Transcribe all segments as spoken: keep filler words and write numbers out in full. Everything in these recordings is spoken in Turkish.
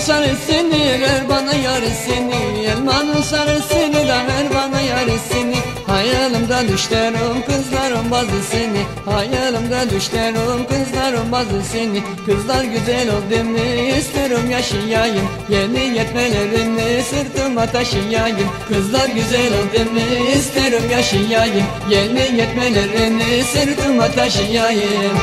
sarısını ver bana yarisini, elmanın sarısını da ver bana yarisini. Hayalimde düşlerim kızlarım bazısını, hayalimde düşlerim kızlarım bazısını. Kızlar güzel oldu mu isterim yaşayayım, yeni yetmelerini sırtıma taşıyayım. Kızlar güzel oldu mu isterim yaşayayım, yeni yetmelerini sırtıma taşıyayım.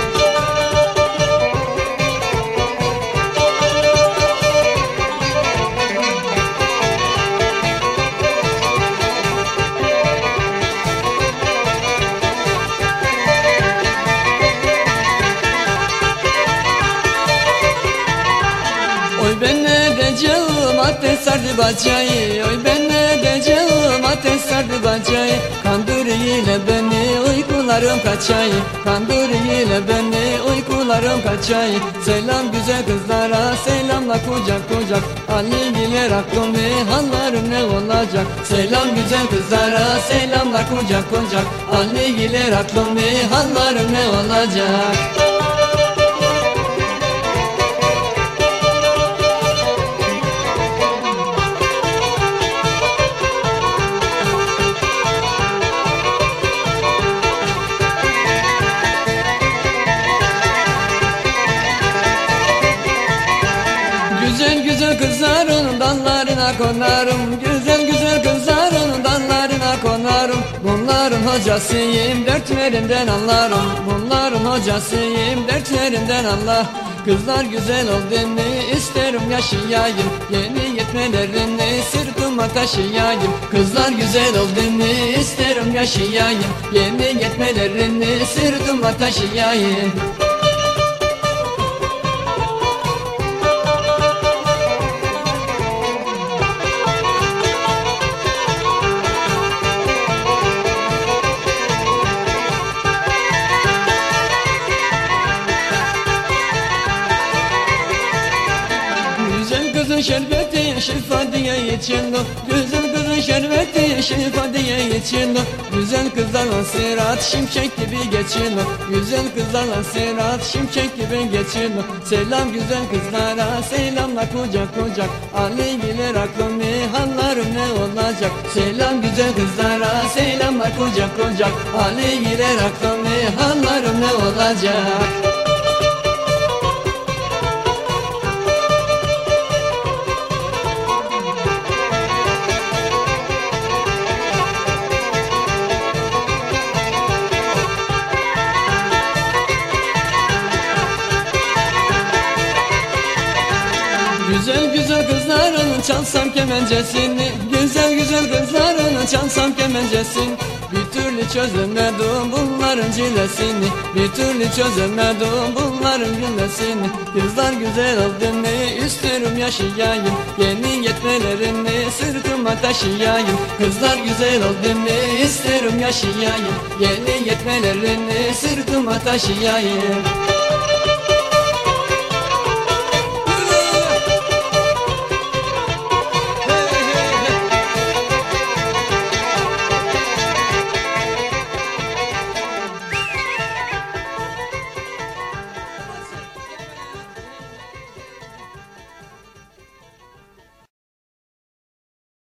Oy ben ne edeceğim ateş sardı bacayı, oy ben ne edeceğim ateş sardı bacayı. Kandırıyla beni uykularım kaçayı, kandırıyla beni uykularım kaçayı. Selam güzel kızlara selamla kucak kucak, anneler aklımda hallarım ne olacak. Selam güzel kızlara selamla kucak kucak, anneler aklımda hallarım ne olacak. Güzel güzel kızların dallarına konarım, güzel güzel kızların dallarına konarım. Bunların hocasıyım, dertlerinden anlarım, bunların hocasıyım, dertlerinden anlar. Kızlar güzel oldu mu isterim yaşayayım, yeni yetmelerini sırtıma taşıyayım. Kızlar güzel oldu mu isterim yaşayayım, yeni yetmelerini sırtıma taşıyayım. Kızın şerbeti şifa diye için o, güzel kızın şerbeti şifa diye için o. Güzel kızlarla sırat şimşek gibi geçin o, güzel kızlarla sırat şimşek gibi geçin o. Selam güzel kızlara selamla kucak kucak, aleyhiler aklımı hallarım ne olacak. Selam güzel kızlara selamla kucak kucak, aleyhiler aklımı hallarım ne olacak. Güzel güzel kızların çalsam kemencesini, güzel güzel kızların çalsam kemencesini. Bir türlü çözemedim bunların cilesini, bir türlü çözemedim bunların cilesini. Kızlar güzel oldu mu isterim yaşayayım, yeni yetmelerini sırtıma taşıyayım. Kızlar güzel oldu mu isterim yaşayayım, yeni yetmelerini sırtıma taşıyayım.